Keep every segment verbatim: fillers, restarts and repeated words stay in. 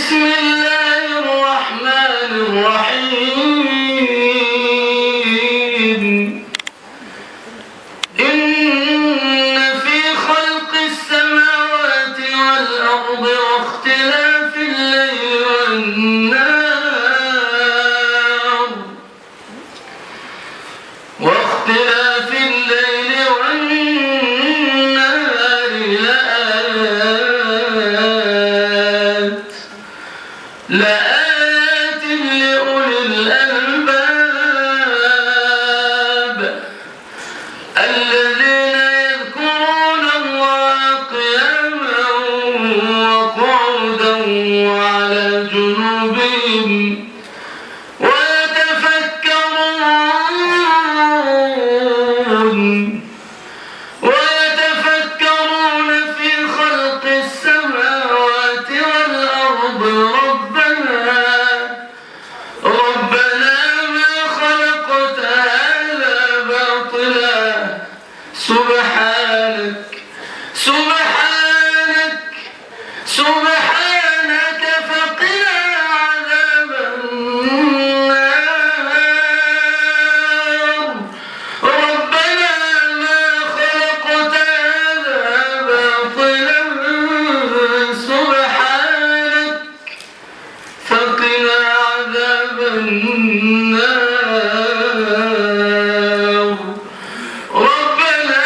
بسم الله الرحمن الرحيم. إن في خلق السماوات والأرض واختلاف الليل والنهار واختلاف الليل والنهار لآيات لآيات لأولي الألباب الذين يذكرون الله قياما وقعودا وعلى جنوبهم ويتفكرون ويتفكرون في خلق السماوات والأرض ربنا ربنا ما خلقت هذا باطلا سبحانك سبحانك سبحانك فقنا عذاب النار ربنا ما خلقت هذا باطلا سبحانك فقنا عذاب النار ربنا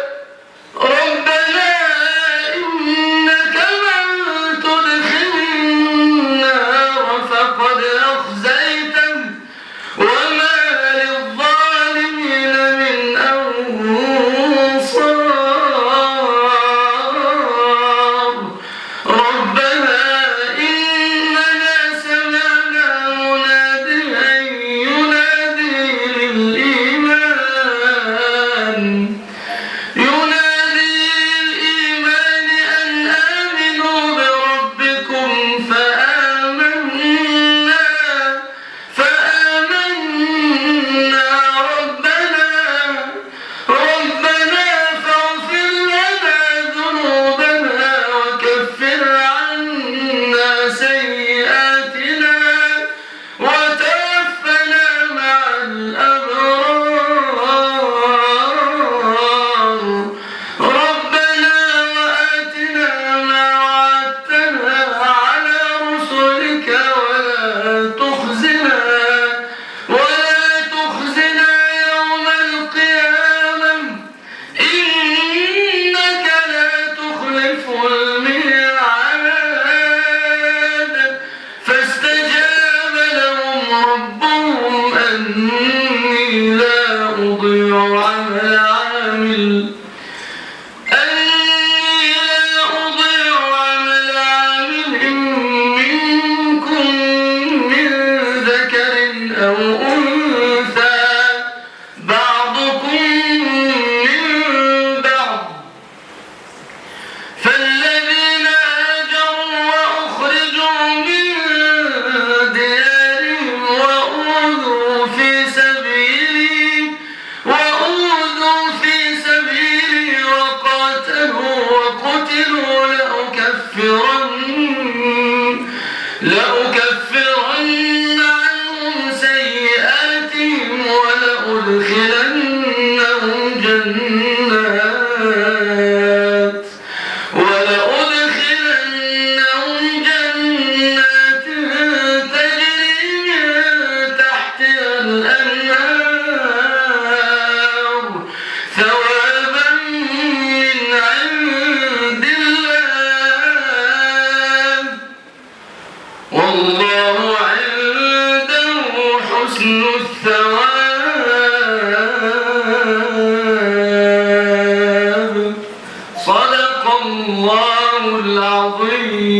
ربنا إنك من تدخل النار فقد أخزيته وما للظالمين من أنصار ربنا إننا سمعنا مناديا ينادي للإيمان ينادي للإيمان أن آمنوا بربكم فآمنا فآمنا ربنا ربنا فاغفر لنا ذنوبنا وكفر عنا سيئاتنا وتوفنا مع الأبرار ربنا وآتنا ما وعدتنا على رسلك ولا تخزنا ولا تخزنا يوم القيامة إنك لا تخلف الميعاد فاستجاب لهم ربهم أني لا أضيع عمل عامل أني لا أضيع عمل عامل منكم من ذكر أو أنثى بعضكم من بعض فالذين هاجروا وأخرجوا من ديارهم وأوذوا في سبيلي وأوذوا في سبيلي وقاتلوا وقتلوا لأكفرن لأكفرن عنهم سيئاتهم ولأدخلنهم جنات ولأدخلنهم جنات تجري من تحتها الأنهار ثوابا من عند الله والله عنده حسن الثواب صدق الله العظيم.